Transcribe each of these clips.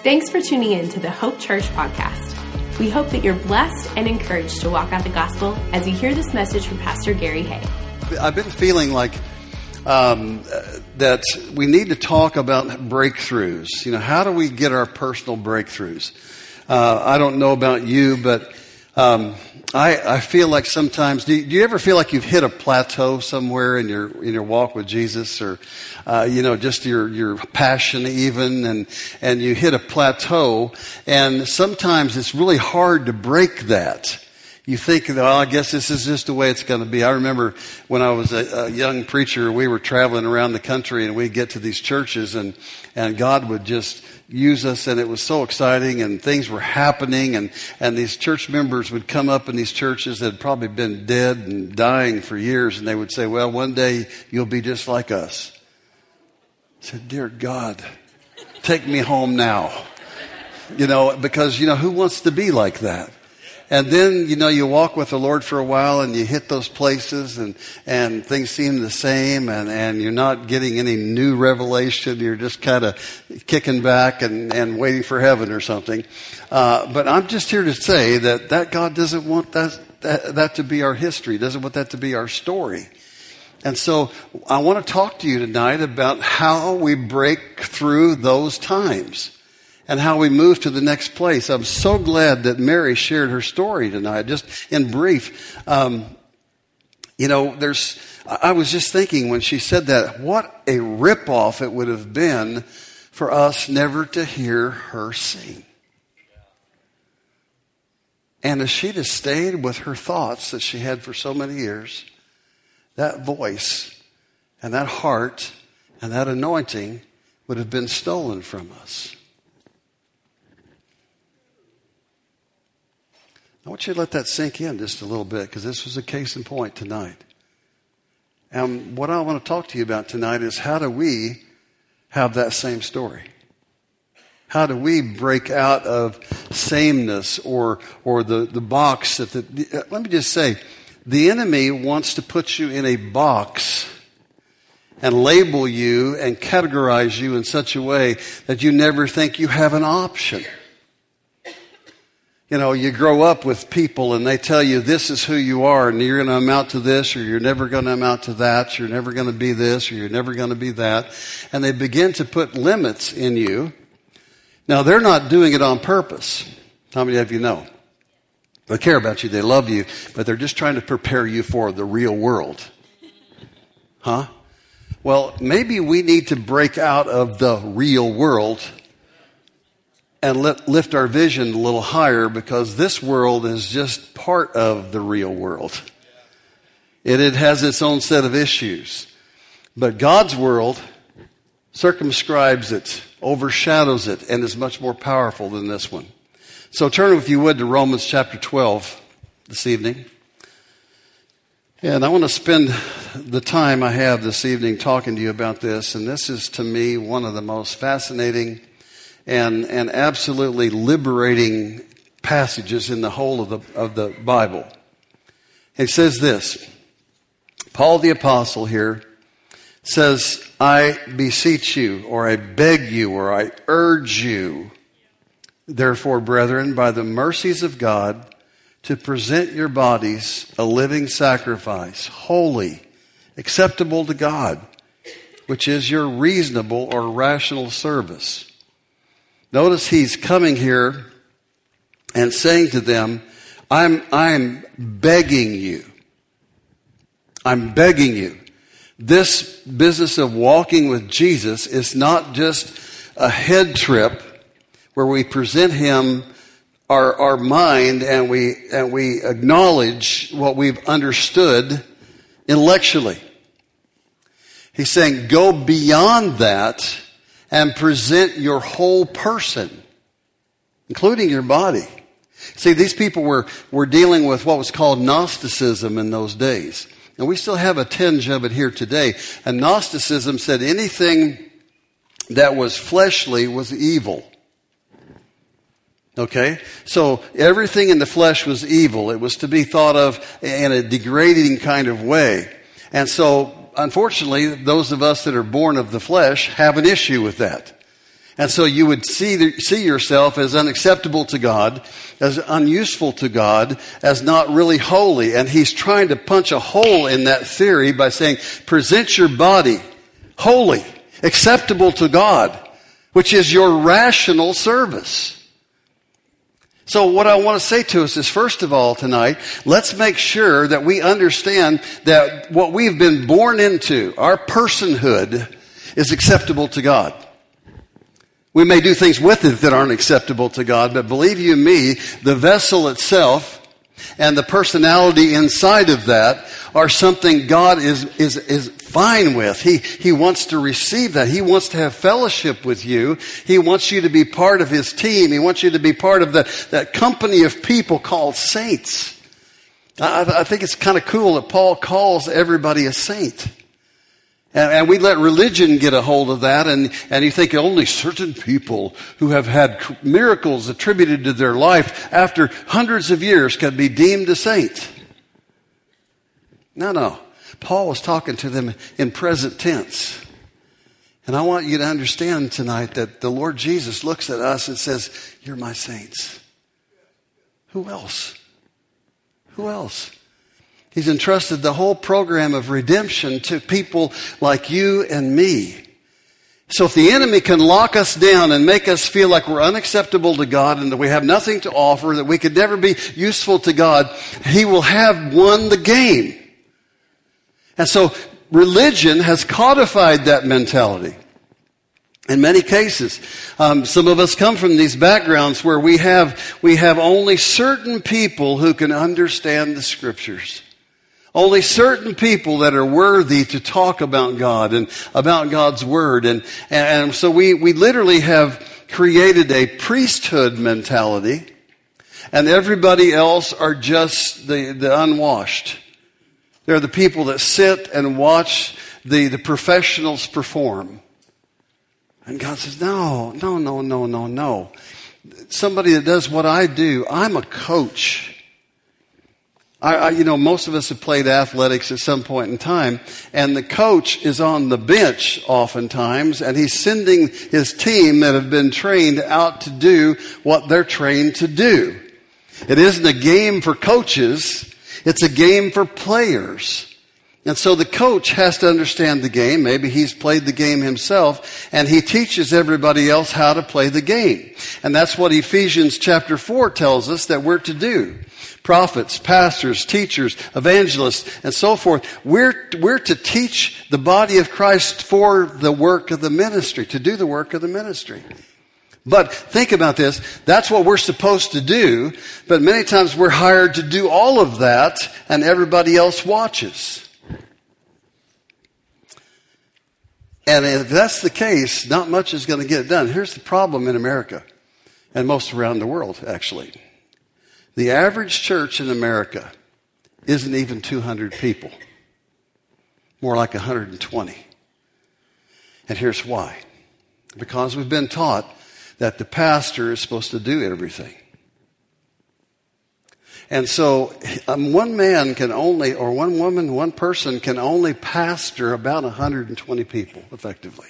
Thanks for tuning in to the Hope Church podcast. We hope that you're blessed and encouraged to walk out the gospel as you hear this message from Pastor Gary Hay. I've been feeling like that we need to talk about breakthroughs. You know, how do we get our personal breakthroughs? I don't know about you, but I feel like sometimes. Do you ever feel like you've hit a plateau somewhere in your walk with Jesus, or just your passion even, and you hit a plateau, and sometimes it's really hard to break that. You think, well, I guess this is just the way it's going to be. I remember when I was a young preacher, we were traveling around the country, and we'd get to these churches, and God would just use us, and it was so exciting, and things were happening, and these church members would come up in these churches that had probably been dead and dying for years, and they would say, well, one day you'll be just like us. I said, dear God, take me home now. Because, who wants to be like that? And then, you walk with the Lord for a while and you hit those places and things seem the same and you're not getting any new revelation. You're just kind of kicking back and waiting for heaven or something. But I'm just here to say that God doesn't want that to be our history, doesn't want that to be our story. And so I want to talk to you tonight about how we break through those times and how we move to the next place. I'm so glad that Mary shared her story tonight. Just in brief, I was just thinking when she said that, what a ripoff it would have been for us never to hear her sing. And if she'd have stayed with her thoughts that she had for so many years, that voice and that heart and that anointing would have been stolen from us. I want you to let that sink in just a little bit, because this was a case in point tonight. And what I want to talk to you about tonight is, how do we have that same story? How do we break out of sameness or the box that let me just say, the enemy wants to put you in a box and label you and categorize you in such a way that you never think you have an option. You grow up with people and they tell you this is who you are and you're going to amount to this, or you're never going to amount to that, you're never going to be this, or you're never going to be that. And they begin to put limits in you. Now, they're not doing it on purpose. How many of you know? They care about you, they love you, but they're just trying to prepare you for the real world. Huh? Well, maybe we need to break out of the real world and lift our vision a little higher, because this world is just part of the real world. It has its own set of issues. But God's world circumscribes it, overshadows it, and is much more powerful than this one. So turn, if you would, to Romans chapter 12 this evening. And I want to spend the time I have this evening talking to you about this. And this is, to me, one of the most fascinating and absolutely liberating passages in the whole of the Bible. It says this. Paul the apostle here says, I beseech you, or I beg you, or I urge you, therefore, brethren, by the mercies of God, to present your bodies a living sacrifice, holy, acceptable to God, which is your reasonable or rational service. Notice he's coming here and saying to them, I'm begging you. I'm begging you. This business of walking with Jesus is not just a head trip where we present him our mind and we acknowledge what we've understood intellectually. He's saying, go beyond that and present your whole person, including your body. See, these people were dealing with what was called Gnosticism in those days. And we still have a tinge of it here today. And Gnosticism said anything that was fleshly was evil. Okay? So everything in the flesh was evil. It was to be thought of in a degrading kind of way. And so, unfortunately, those of us that are born of the flesh have an issue with that. And so you would see yourself as unacceptable to God, as unuseful to God, as not really holy. And he's trying to punch a hole in that theory by saying, present your body holy, acceptable to God, which is your rational service. So what I want to say to us is, first of all tonight, let's make sure that we understand that what we've been born into, our personhood, is acceptable to God. We may do things with it that aren't acceptable to God, but believe you me, the vessel itself and the personality inside of that are something God is fine with. He wants to receive that. He wants to have fellowship with you. He wants you to be part of His team. He wants you to be part of that company of people called saints. I think it's kind of cool that Paul calls everybody a saint. And we let religion get a hold of that, and you think only certain people who have had miracles attributed to their life after hundreds of years can be deemed a saint. No. Paul was talking to them in present tense. And I want you to understand tonight that the Lord Jesus looks at us and says, "You're my saints." Who else? Who else? He's entrusted the whole program of redemption to people like you and me. So if the enemy can lock us down and make us feel like we're unacceptable to God and that we have nothing to offer, that we could never be useful to God, he will have won the game. And so religion has codified that mentality. In many cases, some of us come from these backgrounds where we have only certain people who can understand the Scriptures. Only certain people that are worthy to talk about God and about God's Word. And so we literally have created a priesthood mentality, and everybody else are just the unwashed. They're the people that sit and watch the professionals perform. And God says, no. Somebody that does what I do, I'm a coach. Most of us have played athletics at some point in time, and the coach is on the bench oftentimes, and he's sending his team that have been trained out to do what they're trained to do. It isn't a game for coaches, it's a game for players. And so the coach has to understand the game. Maybe he's played the game himself, and he teaches everybody else how to play the game. And that's what Ephesians chapter 4 tells us that we're to do. Prophets, pastors, teachers, evangelists, and so forth. We're to teach the body of Christ for the work of the ministry, to do the work of the ministry. But think about this. That's what we're supposed to do, but many times we're hired to do all of that, and everybody else watches. And if that's the case, not much is going to get done. Here's the problem in America, and most around the world, actually. The average church in America isn't even 200 people. More like 120. And here's why. Because we've been taught that the pastor is supposed to do everything. And so one man can only, or one woman, one person can only pastor about 120 people effectively.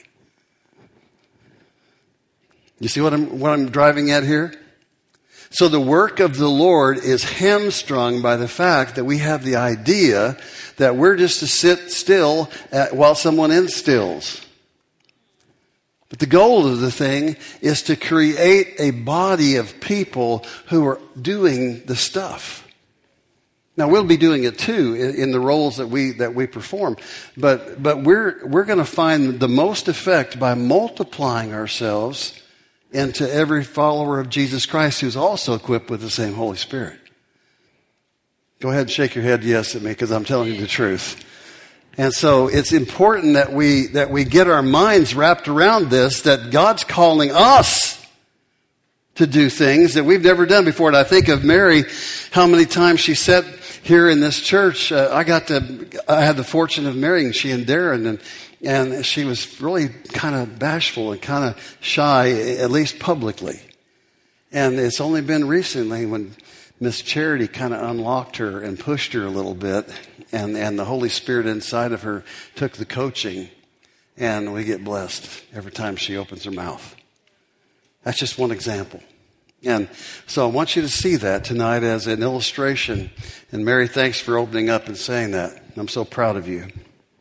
You see what I'm driving at here? So the work of the Lord is hamstrung by the fact that we have the idea that we're just to sit still while someone instills. But the goal of the thing is to create a body of people who are doing the stuff. Now we'll be doing it too in the roles that we perform, but we're going to find the most effect by multiplying ourselves into every follower of Jesus Christ who's also equipped with the same Holy Spirit. Go ahead and shake your head yes at me, because I'm telling you the truth. And so it's important that we get our minds wrapped around this, that God's calling us to do things that we've never done before. And I think of Mary, how many times she sat here in this church. I had the fortune of marrying she and Darren, and she was really kind of bashful and kind of shy, at least publicly. And it's only been recently when Miss Charity kind of unlocked her and pushed her a little bit, and the Holy Spirit inside of her took the coaching, and we get blessed every time she opens her mouth. That's just one example. And so I want you to see that tonight as an illustration. And Mary, thanks for opening up and saying that. I'm so proud of you.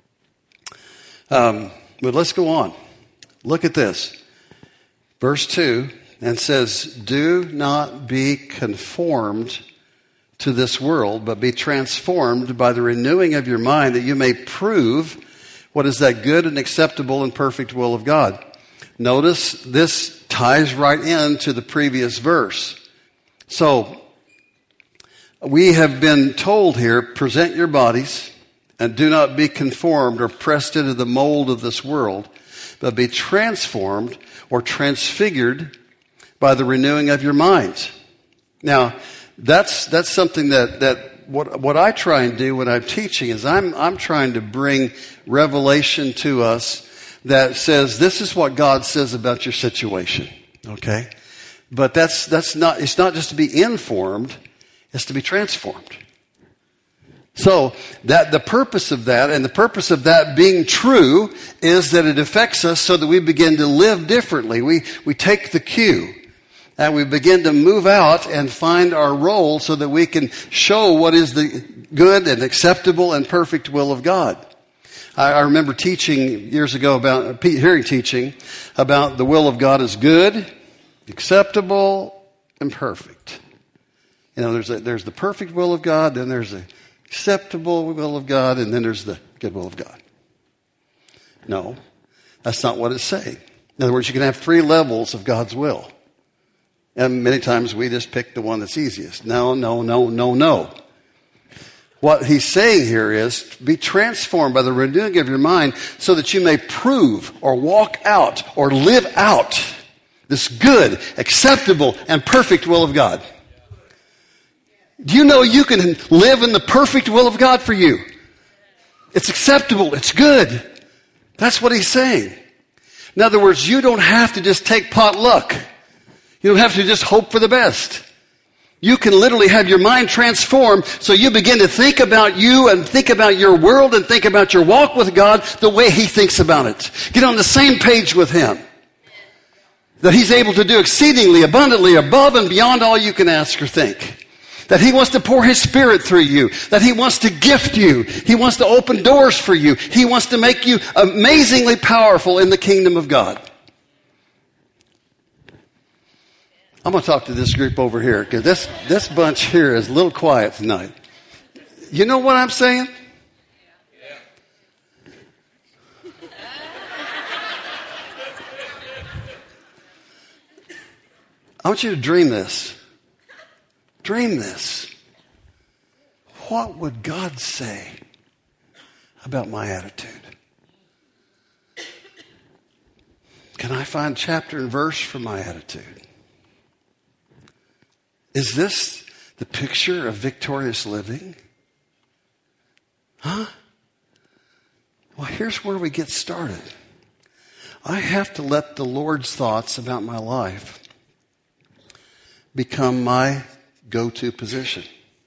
But let's go on. Look at this. Verse 2, and says, do not be conformed to this world, but be transformed by the renewing of your mind, that you may prove what is that good and acceptable and perfect will of God. Notice this ties right into the previous verse. So, we have been told here, present your bodies and do not be conformed or pressed into the mold of this world, but be transformed or transfigured by the renewing of your minds. Now, that's something that what I try and do when I'm teaching is I'm trying to bring revelation to us that says this is what God says about your situation. Okay? But that's not, it's not just to be informed, it's to be transformed. So that the purpose of that, and the purpose of that being true, is that it affects us so that we begin to live differently. We take the cue and we begin to move out and find our role so that we can show what is the good and acceptable and perfect will of God. I remember teaching years ago hearing teaching about the will of God is good, acceptable, and perfect. You know, there's the perfect will of God, then there's the acceptable will of God, and then there's the good will of God. No, that's not what it's saying. In other words, you can have 3 levels of God's will. And many times we just pick the one that's easiest. No. What he's saying here is be transformed by the renewing of your mind so that you may prove or walk out or live out this good, acceptable, and perfect will of God. Do you know you can live in the perfect will of God for you? It's acceptable. It's good. That's what he's saying. In other words, you don't have to just take potluck. You don't have to just hope for the best. You can literally have your mind transformed so you begin to think about you and think about your world and think about your walk with God the way he thinks about it. Get on the same page with him. That he's able to do exceedingly abundantly above and beyond all you can ask or think. That he wants to pour his Spirit through you. That he wants to gift you. He wants to open doors for you. He wants to make you amazingly powerful in the kingdom of God. I'm going to talk to this group over here because this bunch here is a little quiet tonight. You know what I'm saying? I want you to dream this. Dream this. What would God say about my attitude? Can I find chapter and verse for my attitude? Is this the picture of victorious living? Huh? Well, here's where we get started. I have to let the Lord's thoughts about my life become my go-to position,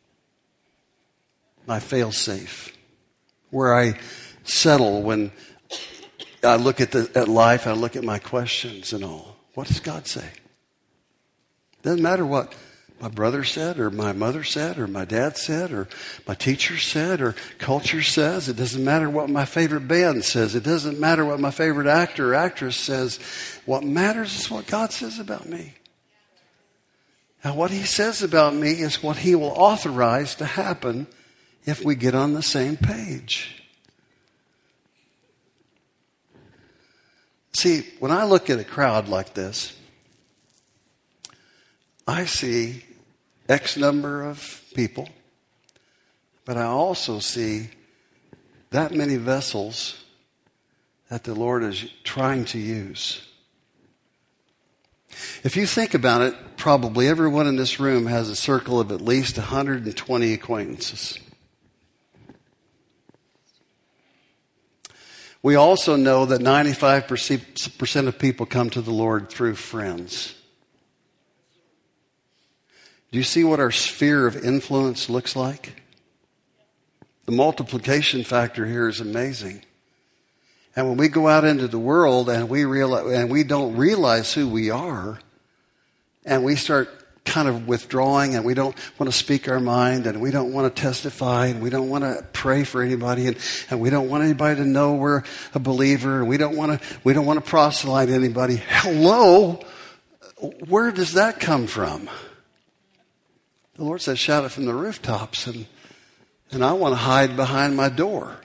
my fail-safe, where I settle when I look at life, I look at my questions and all. What does God say? Doesn't matter what my brother said or my mother said or my dad said or my teacher said or culture says. It doesn't matter what my favorite band says. It doesn't matter what my favorite actor or actress says. What matters is what God says about me. Now, what he says about me is what he will authorize to happen if we get on the same page. See, when I look at a crowd like this, I see X number of people, but I also see that many vessels that the Lord is trying to use. If you think about it, probably everyone in this room has a circle of at least 120 acquaintances. We also know that 95% of people come to the Lord through friends. Do you see what our sphere of influence looks like? The multiplication factor here is amazing. And when we go out into the world and we don't realize who we are, and we start kind of withdrawing, and we don't want to speak our mind, and we don't want to testify, and we don't want to pray for anybody, and we don't want anybody to know we're a believer, and we don't want to proselyte anybody. Hello, where does that come from? The Lord says, shout it from the rooftops, and I want to hide behind my door.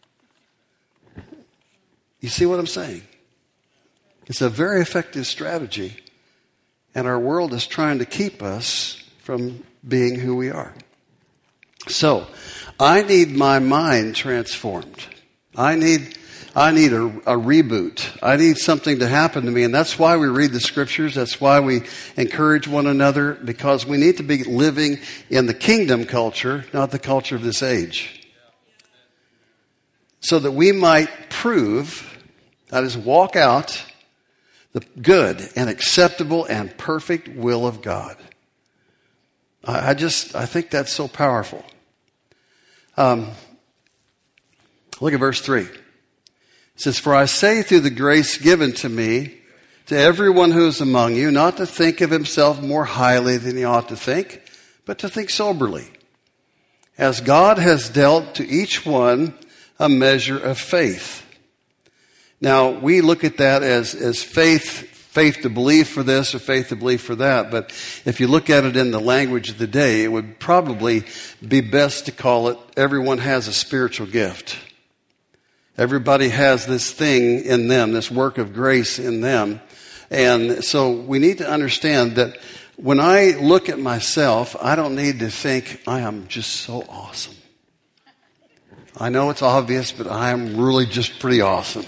You see what I'm saying? It's a very effective strategy, and our world is trying to keep us from being who we are. So, I need my mind transformed. I need a reboot. I need something to happen to me, and that's why we read the scriptures. That's why we encourage one another, because we need to be living in the kingdom culture, not the culture of this age. So that we might prove, that is, walk out the good and acceptable and perfect will of God. I think that's so powerful. Look at verse 3. It says, for I say through the grace given to me, to everyone who is among you, not to think of himself more highly than he ought to think, but to think soberly, as God has dealt to each one a measure of faith. Now, we look at that as faith to believe for this or faith to believe for that. But if you look at it in the language of the day, it would probably be best to call it, everyone has a spiritual gift. Everybody has this thing in them, this work of grace in them. And so we need to understand that when I look at myself, I don't need to think I am just so awesome. I know it's obvious, but I am really just pretty awesome.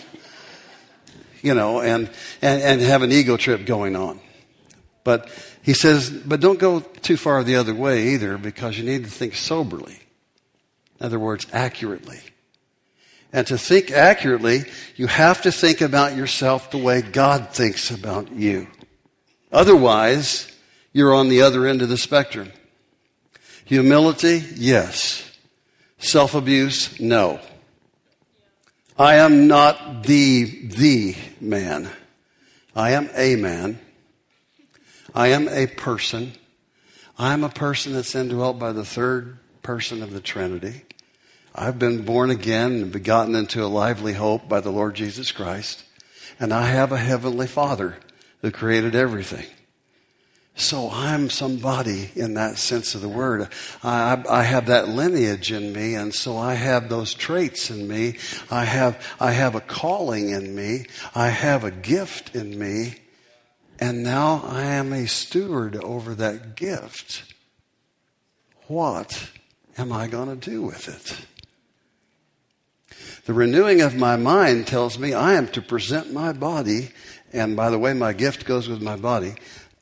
And have an ego trip going on. But he says, but don't go too far the other way either, because you need to think soberly. In other words, accurately. And to think accurately, you have to think about yourself the way God thinks about you. Otherwise, you're on the other end of the spectrum. Humility, yes. Self-abuse, no. I am not the man. I am a man. I am a person. I am a person that's indwelt by the third person of the Trinity. I've been born again and begotten into a lively hope by the Lord Jesus Christ. And I have a heavenly Father who created everything. So I'm somebody in that sense of the word. I have that lineage in me, and so I have those traits in me. I have a calling in me. I have a gift in me. And now I am a steward over that gift. What am I going to do with it? The renewing of my mind tells me I am to present my body, and by the way, my gift goes with my body,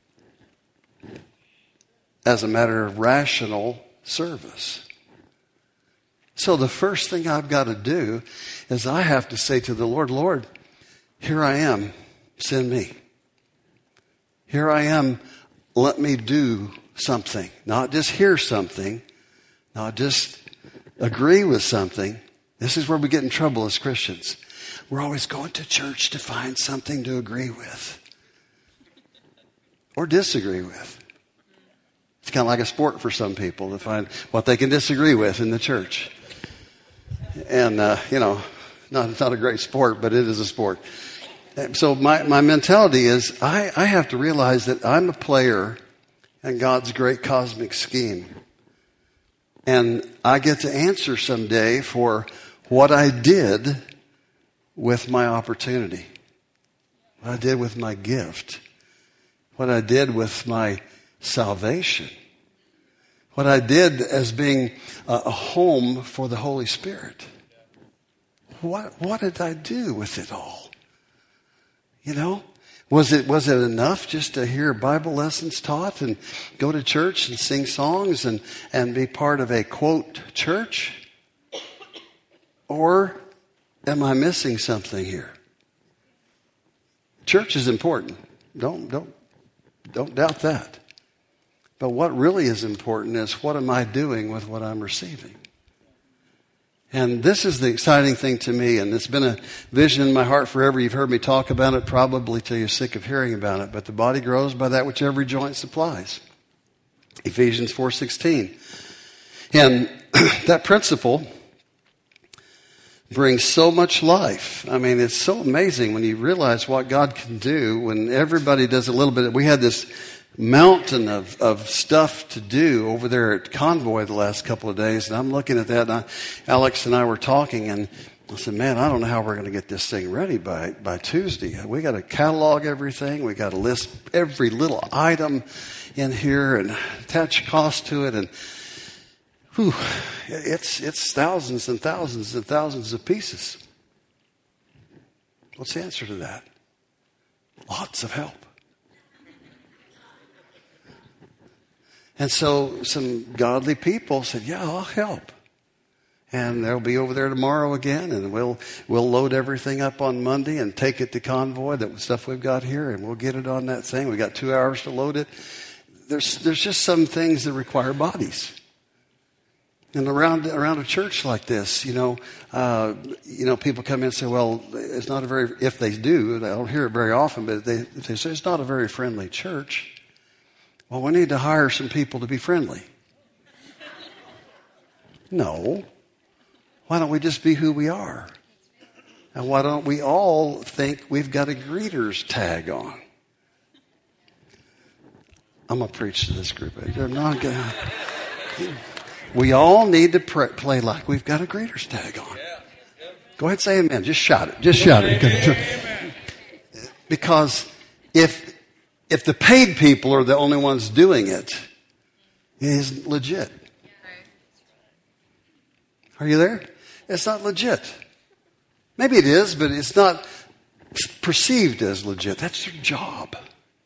as a matter of rational service. So the first thing I've got to do is I have to say to the Lord, Lord, here I am, send me. Here I am, let me do something. Not just hear something, not just agree with something. This is where we get in trouble as Christians. We're always going to church to find something to agree with or disagree with. It's kind of like a sport for some people to find what they can disagree with in the church. And, not a great sport, but it is a sport. So my mentality is I have to realize that I'm a player in God's great cosmic scheme. And I get to answer someday for what I did with my opportunity, what I did with my gift, what I did with my salvation, what I did as being a home for the Holy Spirit. What did I do with it all? Was it enough just to hear Bible lessons taught and go to church and sing songs and be part of a, quote, church? Or am I missing something here? Church is important. Don't doubt that. But what really is important is, what am I doing with what I'm receiving? And this is the exciting thing to me, and it's been a vision in my heart forever. You've heard me talk about it probably till you're sick of hearing about it. But the body grows by that which every joint supplies. Ephesians 4:16. And that principle brings so much life. I mean, it's so amazing when you realize what God can do when everybody does a little bit. We had this mountain of stuff to do over there at Convoy the last couple of days, and I'm looking at that, and Alex and I were talking, and I said, man, I don't know how we're going to get this thing ready by Tuesday. We got to catalog everything. We got to list every little item in here and attach cost to it, and it's thousands and thousands and thousands of pieces. What's the answer to that? Lots of help. And so some godly people said, yeah, I'll help. And they'll be over there tomorrow again, and we'll load everything up on Monday and take it to Convoy, that stuff we've got here, and we'll get it on that thing. We got 2 hours to load it. There's just some things that require bodies. And around a church like this, people come in and say, well, it's not a very, if they do, I don't hear it very often, but if they say it's not a very friendly church, well, we need to hire some people to be friendly. No. Why don't we just be who we are? And why don't we all think we've got a greeter's tag on? I'm going to preach to this group. They're not going to. We all need to play like we've got a greeter's tag on. Go ahead and say amen. Just shout it. Just shout it. Because if the paid people are the only ones doing it, it isn't legit. Are you there? It's not legit. Maybe it is, but it's not perceived as legit. That's their job.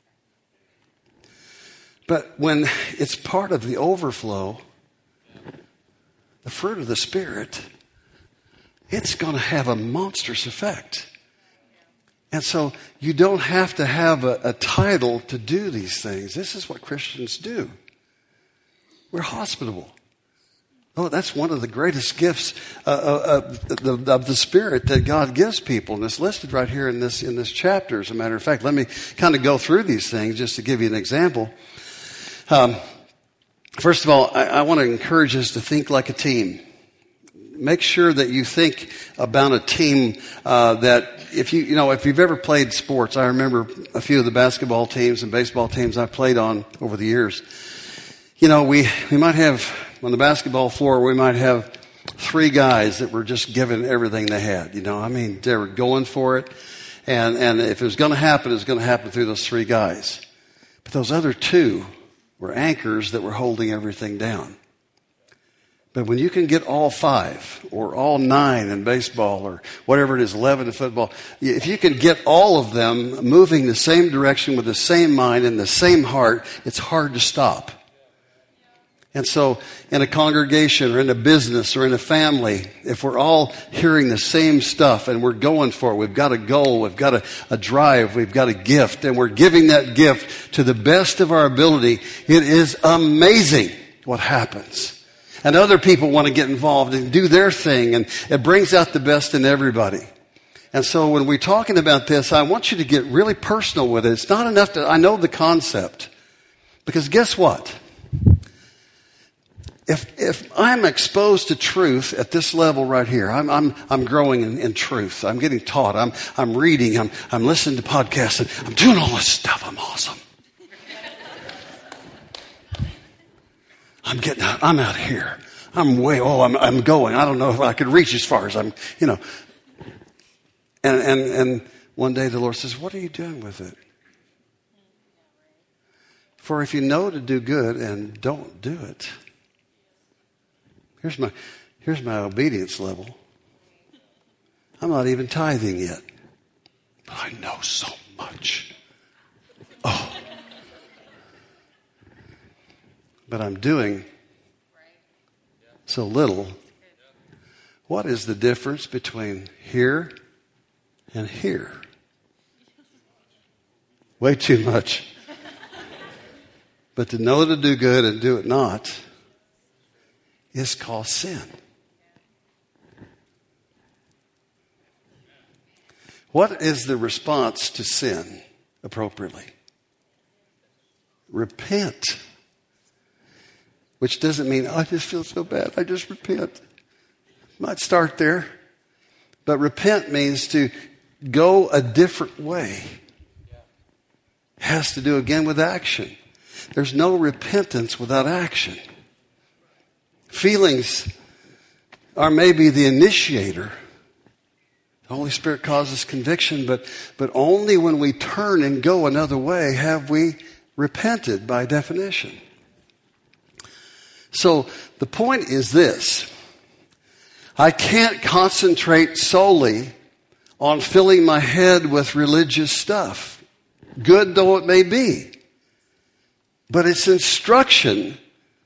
But when it's part of the overflow, the fruit of the Spirit, it's going to have a monstrous effect. And so you don't have to have a title to do these things. This is what Christians do. We're hospitable. Oh, that's one of the greatest gifts of the Spirit that God gives people. And it's listed right here in this chapter, as a matter of fact. Let me kind of go through these things just to give you an example. First of all, I want to encourage us to think like a team. Make sure that you think about a team that if you've ever played sports, I remember a few of the basketball teams and baseball teams I played on over the years. We might have, on the basketball floor, we might have 3 guys that were just giving everything they had. They were going for it. And if it was going to happen, it was going to happen through those 3 guys. But those other 2 were anchors that were holding everything down. But when you can get all 5 or all 9 in baseball or whatever it is, 11 in football, if you can get all of them moving the same direction with the same mind and the same heart, it's hard to stop. And so in a congregation or in a business or in a family, if we're all hearing the same stuff and we're going for it, we've got a goal, we've got a drive, we've got a gift, and we're giving that gift to the best of our ability, it is amazing what happens. And other people want to get involved and do their thing, and it brings out the best in everybody. And so when we're talking about this, I want you to get really personal with it. It's not enough I know the concept. Because guess what? If I'm exposed to truth at this level right here, I'm growing in truth. I'm getting taught. I'm reading. I'm listening to podcasts. And I'm doing all this stuff. I'm awesome. I'm out here. I'm going. I don't know if I could reach as far as And one day the Lord says, what are you doing with it? For if you know to do good and don't do it. Here's my obedience level. I'm not even tithing yet. But I know so much. Oh. But I'm doing so little. What is the difference between here and here? Way too much. But to know to do good and do it not is called sin. What is the response to sin appropriately? Repent. Which doesn't mean, I just feel so bad, I just repent. Might start there. But repent means to go a different way. It has to do again with action. There's no repentance without action. Feelings are maybe the initiator. The Holy Spirit causes conviction, but only when we turn and go another way have we repented by definition. So the point is this. I can't concentrate solely on filling my head with religious stuff, good though it may be. But it's instruction,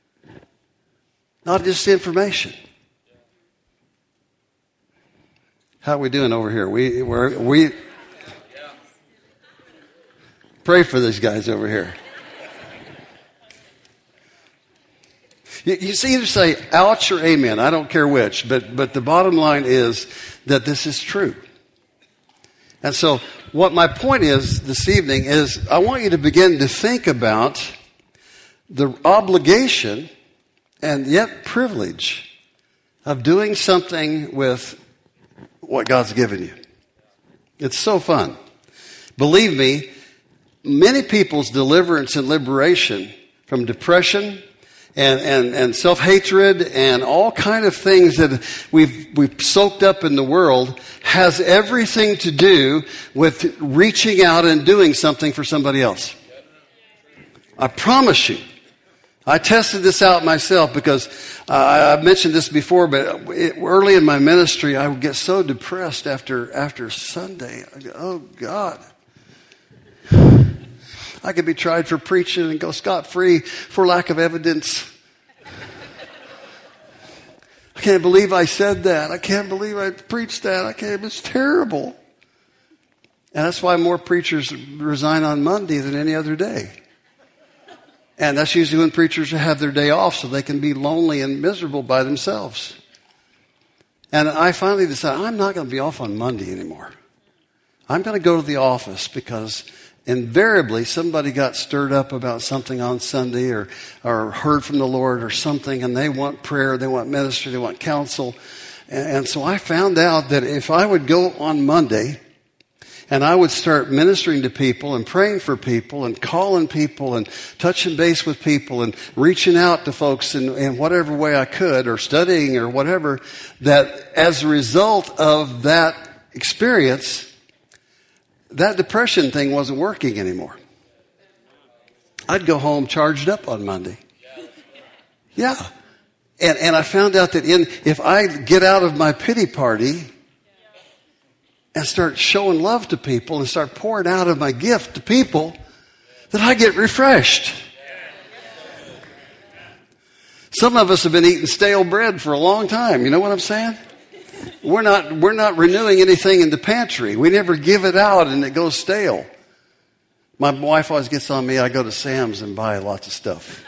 not just information. How are we doing over here? We pray for these guys over here. You see, either say ouch or amen. I don't care which, but the bottom line is that this is true. And so what my point is this evening is I want you to begin to think about the obligation and yet privilege of doing something with what God's given you. It's so fun. Believe me, many people's deliverance and liberation from depression and self-hatred and all kind of things that we've soaked up in the world has everything to do with reaching out and doing something for somebody else. I promise you. I tested this out myself because I've mentioned this before, but early in my ministry, I would get so depressed after Sunday. I go, oh, God. I could be tried for preaching and go scot-free for lack of evidence. I can't believe I said that. I can't believe I preached that. It's terrible. And that's why more preachers resign on Monday than any other day. And that's usually when preachers have their day off so they can be lonely and miserable by themselves. And I finally decided I'm not going to be off on Monday anymore. I'm going to go to the office because invariably somebody got stirred up about something on Sunday or heard from the Lord or something, and they want prayer, they want ministry, they want counsel. And so I found out that if I would go on Monday and I would start ministering to people and praying for people and calling people and touching base with people and reaching out to folks in whatever way I could or studying or whatever, that as a result of that experience, that depression thing wasn't working anymore. I'd go home charged up on Monday. Yeah. And I found out that if I get out of my pity party and start showing love to people and start pouring out of my gift to people, that I get refreshed. Some of us have been eating stale bread for a long time. You know what I'm saying? We're not renewing anything in the pantry. We never give it out and it goes stale. My wife always gets on me. I go to Sam's and buy lots of stuff.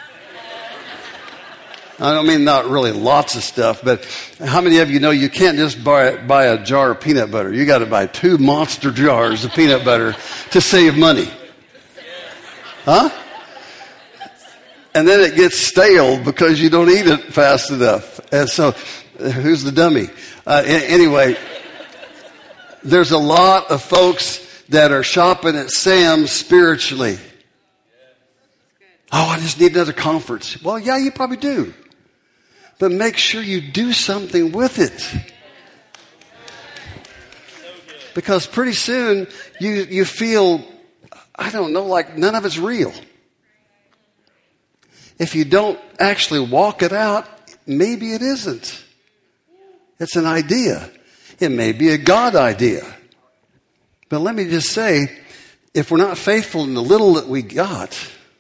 I don't mean not really lots of stuff, but how many of you know you can't just buy a jar of peanut butter? You got to buy 2 monster jars of peanut butter to save money. Huh? And then it gets stale because you don't eat it fast enough. And so, who's the dummy? Anyway, there's a lot of folks that are shopping at Sam's spiritually. Oh, I just need another conference. Well, yeah, you probably do. But make sure you do something with it. Because pretty soon you feel, I don't know, like none of it's real. If you don't actually walk it out, maybe it isn't. It's an idea. It may be a God idea. But let me just say, if we're not faithful in the little that we got,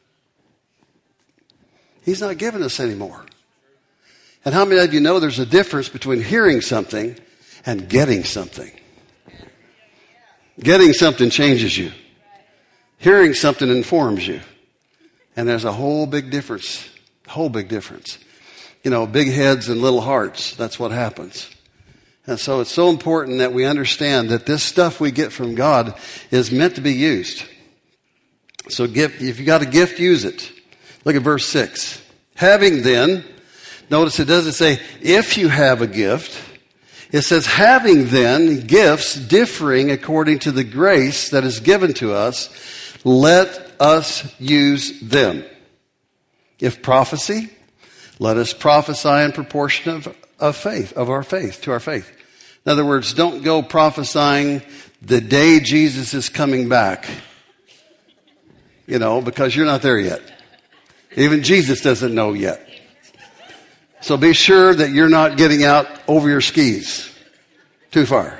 He's not giving us any more. And how many of you know there's a difference between hearing something and getting something? Getting something changes you. Hearing something informs you. And there's a whole big difference. You know, big heads and little hearts. That's what happens. And so it's so important that we understand that this stuff we get from God is meant to be used. So if you got a gift, use it. Look at verse 6. Having then, notice it doesn't say if you have a gift. It says having then gifts differing according to the grace that is given to us, let us use them. If prophecy, let us prophesy in proportion of our faith. In other words, don't go prophesying the day Jesus is coming back, because you're not there yet. Even Jesus doesn't know yet. So be sure that you're not getting out over your skis too far.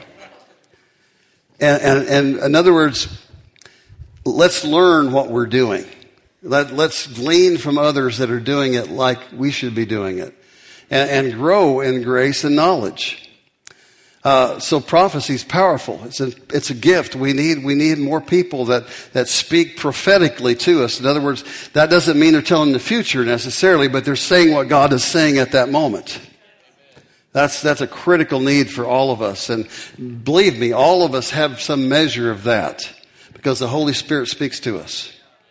And in other words, let's learn what we're doing. Let's glean from others that are doing it like we should be doing it. And grow in grace and knowledge. So prophecy is powerful. It's a gift. We need more people that speak prophetically to us. In other words, that doesn't mean they're telling the future necessarily, but they're saying what God is saying at that moment. That's a critical need for all of us. And believe me, all of us have some measure of that because the Holy Spirit speaks to us.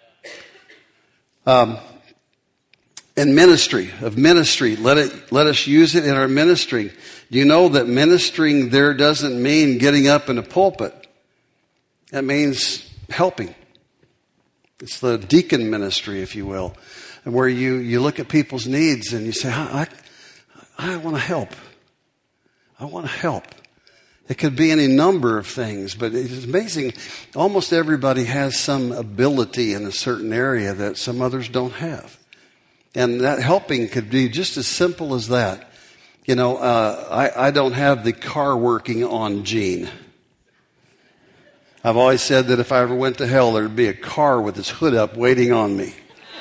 In ministry, let us use it in our ministry. Do you know that ministering there doesn't mean getting up in a pulpit? That means helping. It's the deacon ministry, if you will, where you look at people's needs and you say, I want to help. I want to help. It could be any number of things, but it's amazing. Almost everybody has some ability in a certain area that some others don't have. And that helping could be just as simple as that. I don't have the car working on gene. I've always said that if I ever went to hell, there'd be a car with its hood up waiting on me.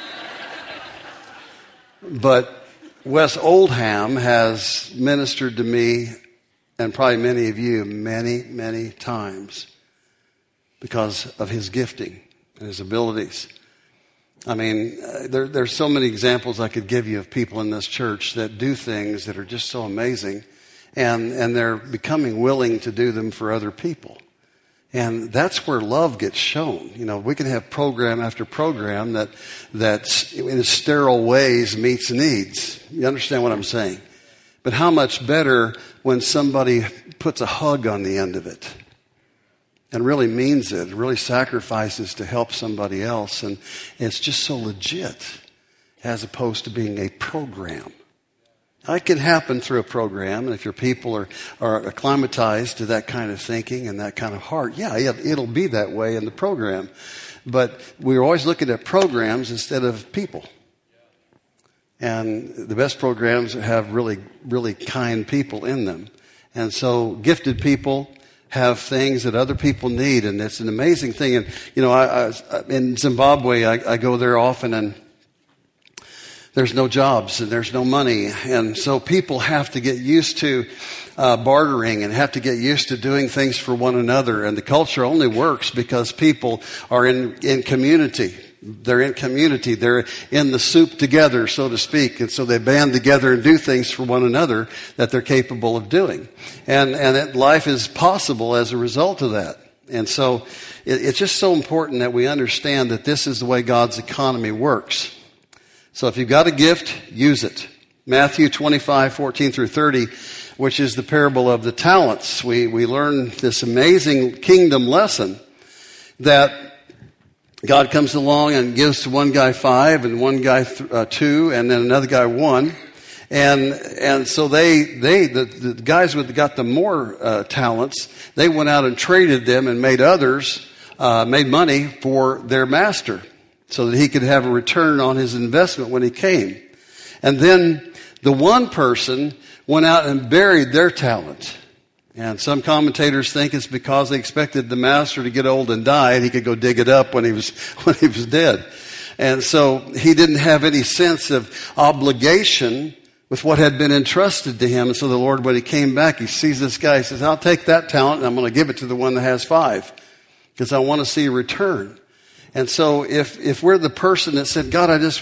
But Wes Oldham has ministered to me, and probably many of you, many, many times because of his gifting and his abilities. I mean, there's so many examples I could give you of people in this church that do things that are just so amazing, and they're becoming willing to do them for other people. And that's where love gets shown. We can have program after program that in sterile ways meets needs. You understand what I'm saying? But how much better when somebody puts a hug on the end of it and really means it, really sacrifices to help somebody else. And it's just so legit as opposed to being a program. It can happen through a program, and if your people are acclimatized to that kind of thinking and that kind of heart, it'll be that way in the program. But we're always looking at programs instead of people. And the best programs have really, really kind people in them. And so gifted people have things that other people need, and it's an amazing thing. And, I in Zimbabwe, I go there often, and there's no jobs and there's no money. And so people have to get used to bartering and have to get used to doing things for one another. And the culture only works because people are in community. They're in community. They're in the soup together, so to speak. And so they band together and do things for one another that they're capable of doing. And that life is possible as a result of that. And so it's just so important that we understand that this is the way God's economy works. So if you've got a gift, use it. Matthew 25:14 through 30, which is the parable of the talents. We learn this amazing kingdom lesson that God comes along and gives to one guy 5 and one guy 2 and then another guy 1. And so the guys who got the more talents, they went out and traded them and made money for their master so that he could have a return on his investment when he came. And then the one person went out and buried their talent. And some commentators think it's because they expected the master to get old and die and he could go dig it up when he was dead. And so he didn't have any sense of obligation with what had been entrusted to him. And so the Lord, when he came back, he sees this guy, he says, I'll take that talent and I'm going to give it to the one that has 5 because I want to see a return. And so if we're the person that said, God,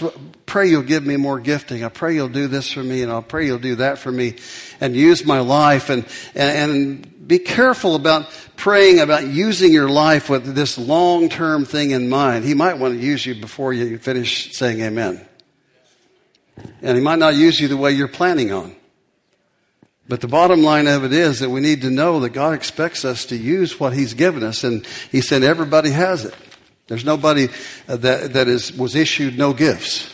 pray you'll give me more gifting. I pray you'll do this for me, and I pray you'll do that for me, and use my life. And be careful about praying about using your life with this long-term thing in mind. He might want to use you before you finish saying amen. And he might not use you the way you're planning on. But the bottom line of it is that we need to know that God expects us to use what he's given us. And he said everybody has it. There's nobody that was issued no gifts.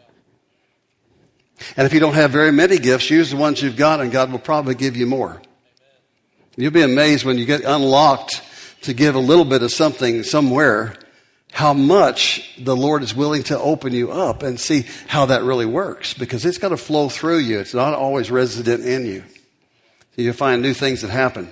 And if you don't have very many gifts, use the ones you've got, and God will probably give you more. You'll be amazed when you get unlocked to give a little bit of something somewhere, how much the Lord is willing to open you up and see how that really works. Because it's got to flow through you. It's not always resident in you. So you'll find new things that happen.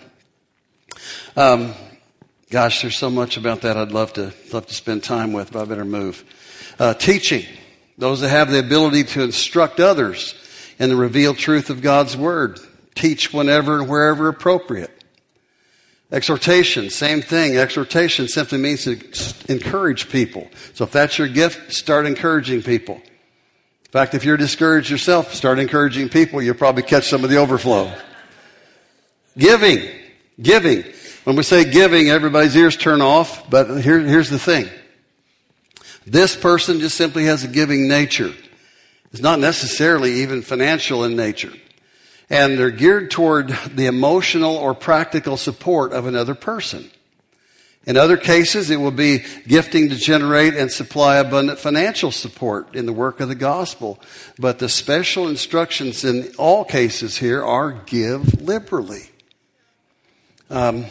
Gosh, there's so much about that I'd love to spend time with, but I better move. Teaching. Those that have the ability to instruct others in the revealed truth of God's Word. Teach whenever and wherever appropriate. Exhortation, same thing. Exhortation simply means to encourage people. So if that's your gift, start encouraging people. In fact, if you're discouraged yourself, start encouraging people. You'll probably catch some of the overflow. Giving. When we say giving, everybody's ears turn off, but here's the thing. This person just simply has a giving nature. It's not necessarily even financial in nature. And they're geared toward the emotional or practical support of another person. In other cases, it will be gifting to generate and supply abundant financial support in the work of the gospel. But the special instructions in all cases here are give liberally. I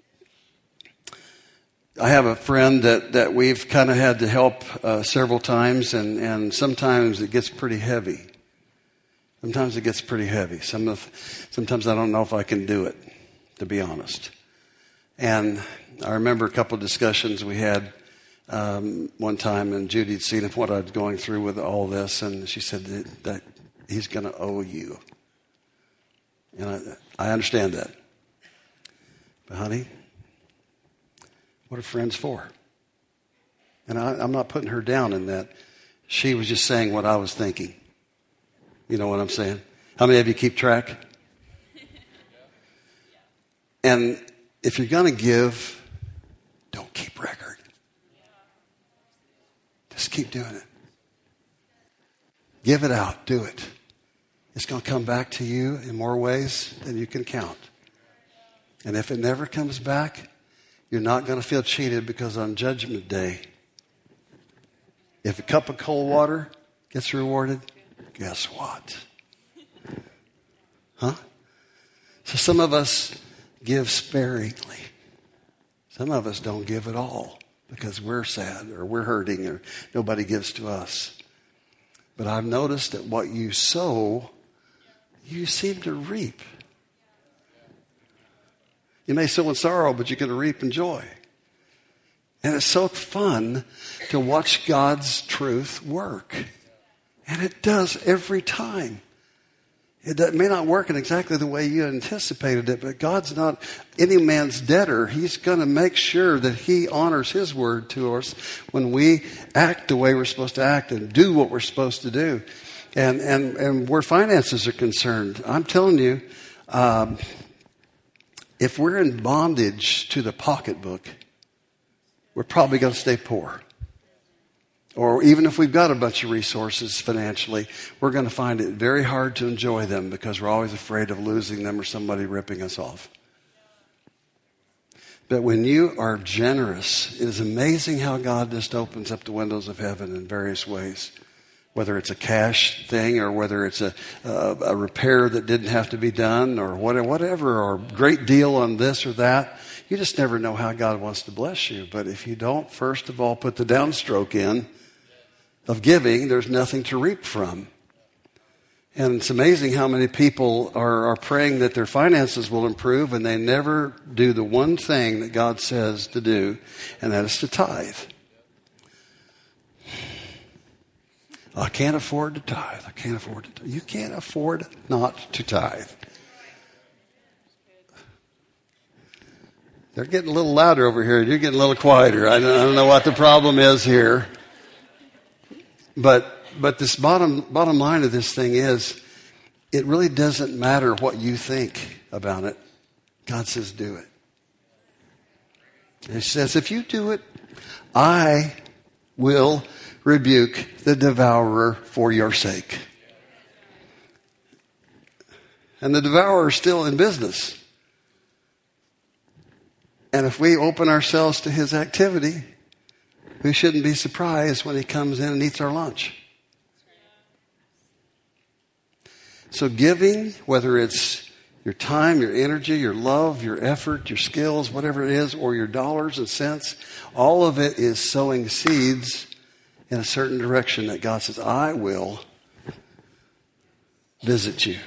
have a friend that we've kind of had to help several times, and sometimes it gets pretty heavy. Sometimes it gets pretty heavy. Sometimes I don't know if I can do it, to be honest. And I remember a couple of discussions we had one time, and Judy'd seen what I was going through with all this, and she said that he's going to owe you. And I understand that. But honey, what are friends for? And I'm not putting her down in that. She was just saying what I was thinking. You know what I'm saying? How many of you keep track? And if you're going to give, don't keep record. Just keep doing it. Give it out. Do it. It's going to come back to you in more ways than you can count. And if it never comes back, you're not going to feel cheated, because on Judgment Day, if a cup of cold water gets rewarded, guess what? Huh? So some of us give sparingly. Some of us don't give at all because we're sad or we're hurting or nobody gives to us. But I've noticed that what you sow, you seem to reap. You may sow in sorrow, but you're going to reap in joy. And it's so fun to watch God's truth work. And it does every time. It may not work in exactly the way you anticipated it, but God's not any man's debtor. He's going to make sure that he honors his word to us when we act the way we're supposed to act and do what we're supposed to do. And where finances are concerned, I'm telling you, if we're in bondage to the pocketbook, we're probably going to stay poor. Or even if we've got a bunch of resources financially, we're going to find it very hard to enjoy them because we're always afraid of losing them or somebody ripping us off. But when you are generous, it is amazing how God just opens up the windows of heaven in various ways. Whether it's a cash thing or whether it's a repair that didn't have to be done or whatever, or great deal on this or that. You just never know how God wants to bless you. But if you don't, first of all, put the downstroke in of giving, there's nothing to reap from. And it's amazing how many people are praying that their finances will improve, and they never do the one thing that God says to do, and that is to tithe. I can't afford to tithe. I can't afford to tithe. You can't afford not to tithe. They're getting a little louder over here. You're getting a little quieter. I don't know what the problem is here. But this bottom line of this thing is, it really doesn't matter what you think about it. God says, do it. And he says, if you do it, I will rebuke the devourer for your sake. And the devourer is still in business. And if we open ourselves to his activity, we shouldn't be surprised when he comes in and eats our lunch. So giving, whether it's your time, your energy, your love, your effort, your skills, whatever it is, or your dollars and cents, all of it is sowing seeds in a certain direction that God says, I will visit you.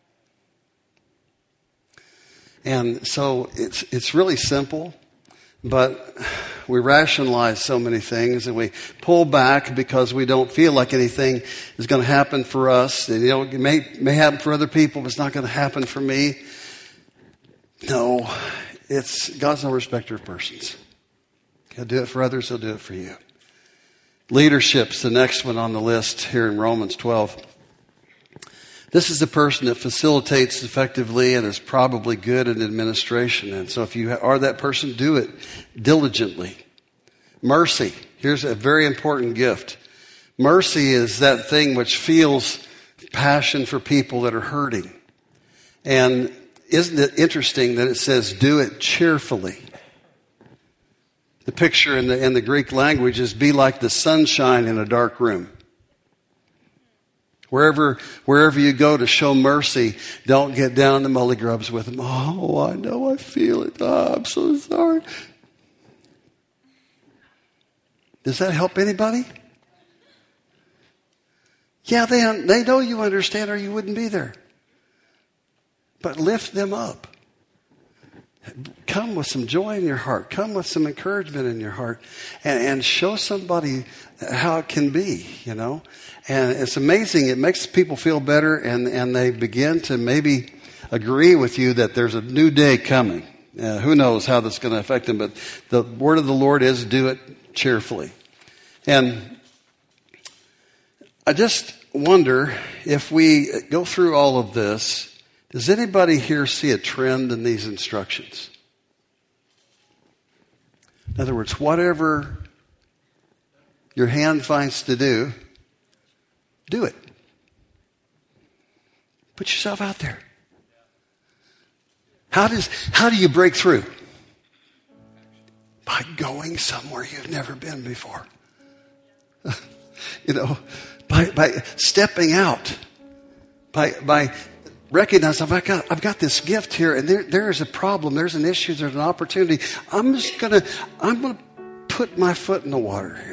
And so it's really simple, but we rationalize so many things and we pull back because we don't feel like anything is going to happen for us. And, it may happen for other people, but it's not going to happen for me. No, God's no respecter of persons. He'll do it for others, he'll do it for you. Leadership's the next one on the list here in Romans 12. This is the person that facilitates effectively and is probably good in administration. And so if you are that person, do it diligently. Mercy. Here's a very important gift. Mercy is that thing which feels passion for people that are hurting. And isn't it interesting that it says, do it cheerfully? The picture in the Greek language is be like the sunshine in a dark room. Wherever you go to show mercy, don't get down the mully grubs with them. Oh, I know, I feel it. Oh, I'm so sorry. Does that help anybody? Yeah, they know you understand or you wouldn't be there. But lift them up. Come with some joy in your heart. Come with some encouragement in your heart. And show somebody how it can be, And it's amazing. It makes people feel better, and they begin to maybe agree with you that there's a new day coming. Who knows how that's going to affect them, but the word of the Lord is do it cheerfully. And I just wonder if we go through all of this, does anybody here see a trend in these instructions? In other words, whatever your hand finds to do it. Put yourself out there. How do you break through? By going somewhere you've never been before. By stepping out. By recognizing I've got this gift here, and there is a problem, there's an issue, there's an opportunity. I'm gonna put my foot in the water here.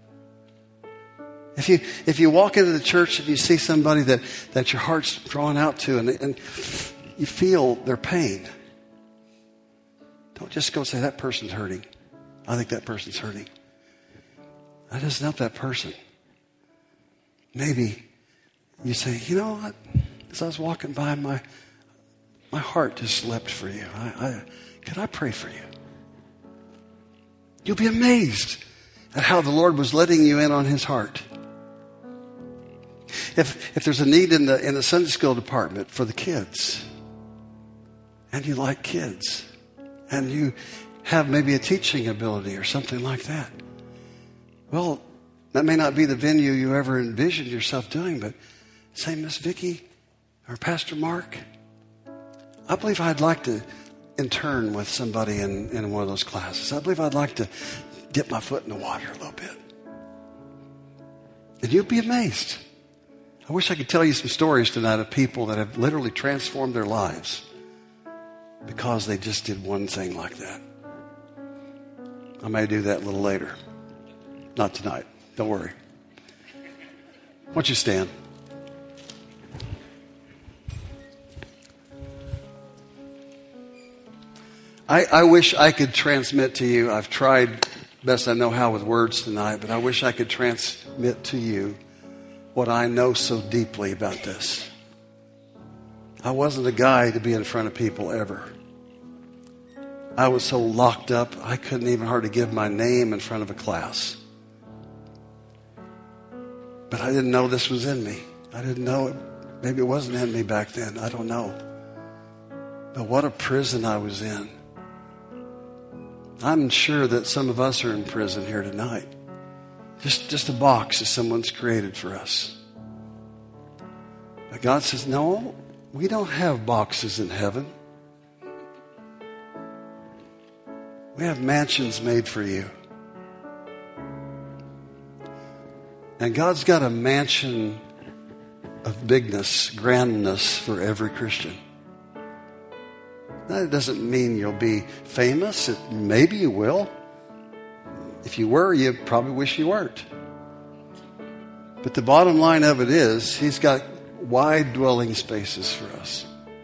If you walk into the church and you see somebody that your heart's drawn out to and you feel their pain, don't just go say, that person's hurting. I think that person's hurting. That doesn't help that person. Maybe you say, you know what? As I was walking by, my heart just leapt for you. Can I pray for you? You'll be amazed at how the Lord was letting you in on his heart. If there's a need in the Sunday school department for the kids, and you like kids, and you have maybe a teaching ability or something like that, well, that may not be the venue you ever envisioned yourself doing, but say, Miss Vicki or Pastor Mark, I believe I'd like to intern with somebody in one of those classes. I believe I'd like to dip my foot in the water a little bit. And you'll be amazed. I wish I could tell you some stories tonight of people that have literally transformed their lives because they just did one thing like that. I may do that a little later. Not tonight. Don't worry. Why don't you stand? I wish I could transmit to you. I've tried best I know how with words tonight, but I wish I could transmit to you what I know so deeply about this. I wasn't a guy to be in front of people ever. I was so locked up, I couldn't even hardly give my name in front of a class. But I didn't know this was in me. I didn't know it. Maybe it wasn't in me back then. I don't know. But what a prison I was in. I'm sure that some of us are in prison here tonight. Just a box that someone's created for us. But God says, no, we don't have boxes in heaven. We have mansions made for you. And God's got a mansion of bigness, grandness for every Christian. That doesn't mean you'll be famous. Maybe you will. If you were, you probably wish you weren't. But the bottom line of it is, He's got wide dwelling spaces for us.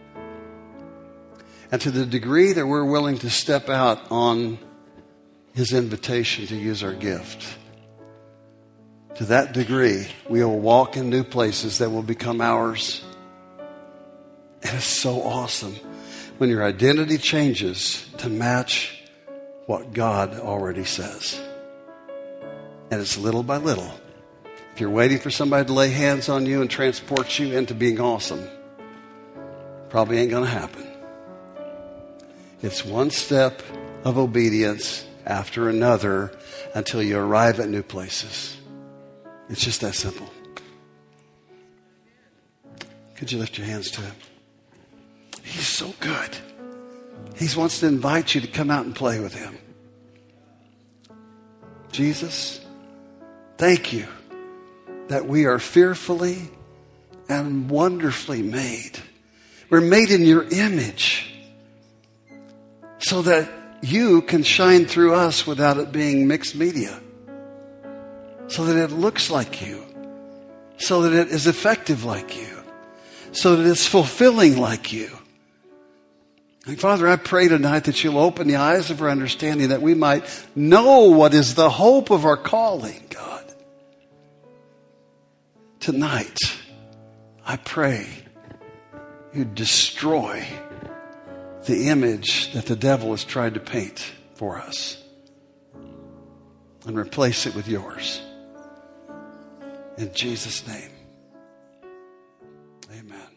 And to the degree that we're willing to step out on His invitation to use our gift, to that degree, we will walk in new places that will become ours. And it's so awesome when your identity changes to match what God already says. And it's little by little. If you're waiting for somebody to lay hands on you and transport you into being awesome, probably ain't going to happen. It's one step of obedience after another until you arrive at new places. It's just that simple. Could you lift your hands to Him? He's so good. He wants to invite you to come out and play with Him. Jesus, thank you that we are fearfully and wonderfully made. We're made in your image so that you can shine through us without it being mixed media. So that it looks like you. So that it is effective like you. So that it's fulfilling like you. And Father, I pray tonight that you'll open the eyes of our understanding that we might know what is the hope of our calling, God. Tonight, I pray you destroy the image that the devil has tried to paint for us and replace it with yours. In Jesus' name.